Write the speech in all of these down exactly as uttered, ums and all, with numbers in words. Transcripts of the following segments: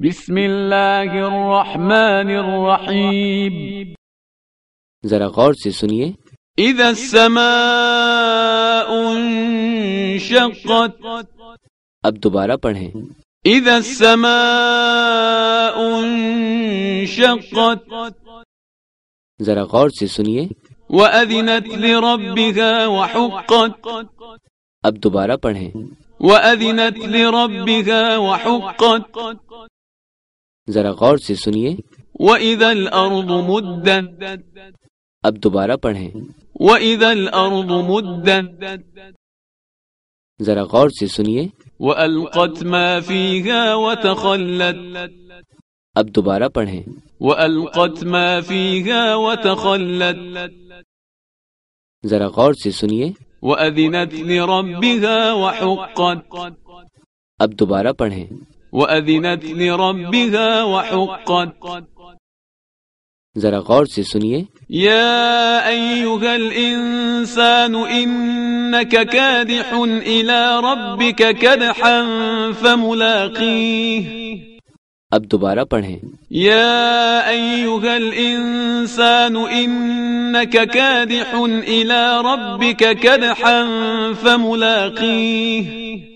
بسم اللہ الرحمن الرحیم. ذرا غور سے سنیے. اذا السماء انشقت. اب دوبارہ پڑھیں. اذا السماء انشقت. ذرا غور سے سنیے. وأذنت لربها وحقت. اب دوبارہ پڑھیں. وأذنت لربها وحقت. ذرا غور سے سنیے. وإذا الأرض مدت. اب دوبارہ پڑھیں. وإذا الأرض مدت. ذرا غور سے سنیے. وألقت ما فيها وتخلت. اب دوبارہ پڑھیں. وألقت ما فيها وتخلت. ذرا غور سے سنیے. وأذنت لربها وحقت. اب دوبارہ پڑھیں. وأذنت لربها وحقت. ذرا غور سے سنیے. يا أيها الإنسان إنك كادح إلى ربك كدحا فملاقيه. اب دوبارہ پڑھیں. يا أيها الإنسان إنك كادح إلى ربك كدحا فملاقيه.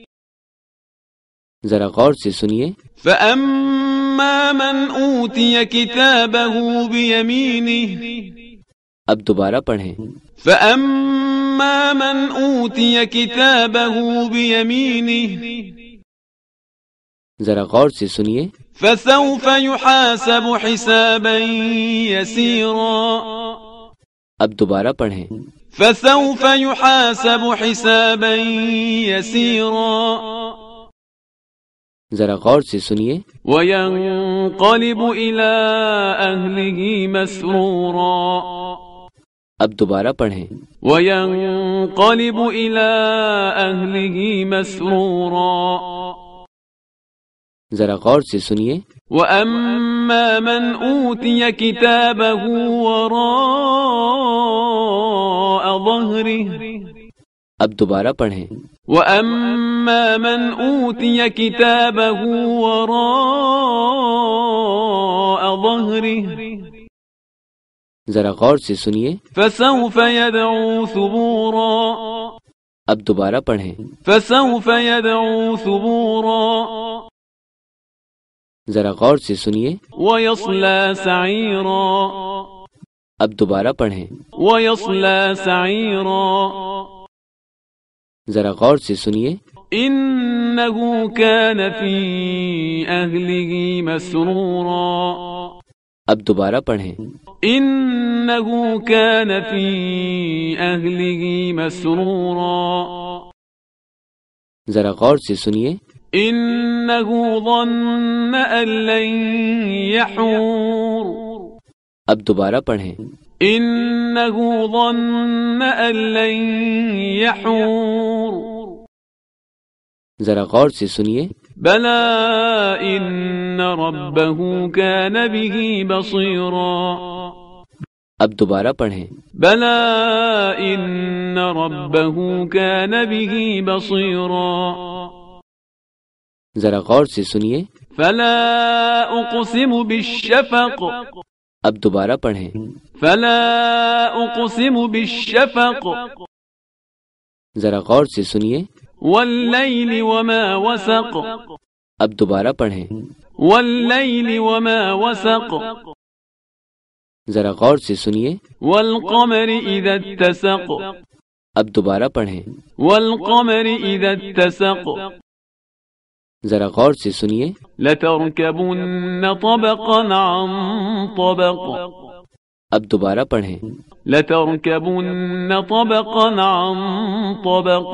ذرا غور سے سنیے. فأما من أوتي كتابه بيمينه. اب دوبارہ پڑھیں. فأما من أوتي كتابه بيمينه. ذرا غور سے سنیے. فسوف يحاسب حسابا يسيرا. اب دوبارہ پڑھیں. فسوف يحاسب حسابا يسيرا. ذرا غور سے سنیے. وينقلب إلى أهله مسرورا. اب دوبارہ پڑھیں. وينقلب إلى أهله مسرورا. ذرا غور سے سنیے. وأما من أوتي كتابه وراء ظهره. اب دوبارہ پڑھیں. وأما من أوتي كتابه وراء ظهره. ذرا غور سے سنیے. فسوف يدعو ثبورا. اب دوبارہ پڑھیں. فسوف يدعو ثبورا. ذرا غور سے سنیے. ويصلى سعيرا. اب دوبارہ پڑھیں. ويصلى سعيرا. ذرا غور سے سنیے. إنه كان في أهله مسرورا. اب دوبارہ پڑھیں. إنه كان في أهله مسرورا. ذرا غور سے سنیے. إنه ظن أن لن يحور. اب دوبارہ پڑھیں. إنه ظن أن لن يحور. ذرا غور سے سنیے. بلى إن ربه كان به بصيرا. اب دوبارہ پڑھیں. بلى إن ربه كان به بصيرا. ذرا غور سے سنیے. فلا أقسم بالشفق. اب دوبارہ پڑھیں. فلا أقسم بالشفق. ذرا غور سے سنیے. والليل وما وسق. اب دوبارہ پڑھیں. والليل وما وسق. ذرا غور سے سنیے. والقمر إذا اتسق. اب دوبارہ پڑھیں. والقمر إذا اتسق. ذرا غور سے سنیے. لتركبن طبقا عن طبق. اب دوبارہ پڑھیں. لتركبن طبقا عن طبق.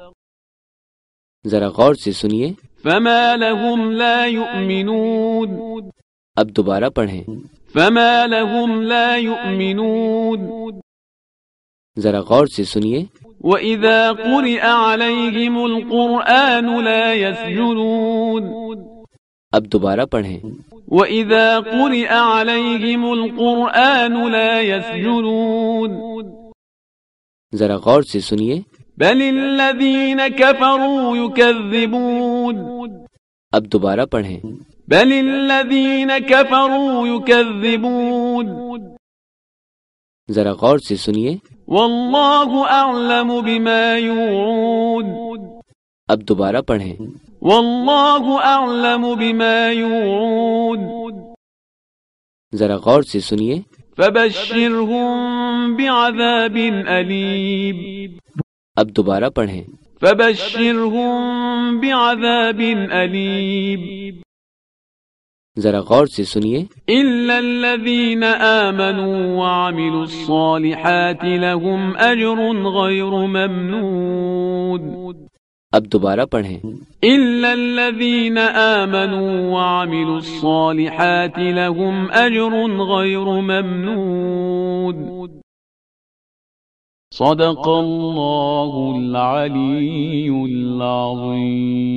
ذرا غور سے سنیے. فما لهم لا يؤمنون. اب دوبارہ پڑھیں. فما لهم لا يؤمنون. ذرا غور سے سنیے. وَإِذَا قُرِئَ عَلَيْهِمُ الْقُرْآنُ لَا يَسْجُدُونَ. اب دوبارہ پڑھیں. وَإِذَا قُرِئَ عَلَيْهِمُ الْقُرْآنُ لَا يَسْجُدُونَ. ذرا غور سے سنیے. بل الذين كفروا يكذبون. اب دوبارہ پڑھیں. بل الذين كفروا يكذبون ذرا غور سے سنیے. والله أعلم بما يوعون اب دوبارہ پڑھیں. والله أعلم بما يوعون ذرا غور سے سنیے. فبشرهم بعذاب أليم اب دوبارہ پڑھیں. فبشرهم بعذاب أليم ذرا غور سے سنیے. إلا الذين آمنوا وعملوا الصالحات لهم أجر غير ممنون اب دوبارہ پڑھیں. إلا الذين آمنوا وعملوا الصالحات لهم أجر غير ممنون صدق الله العلي العظيم.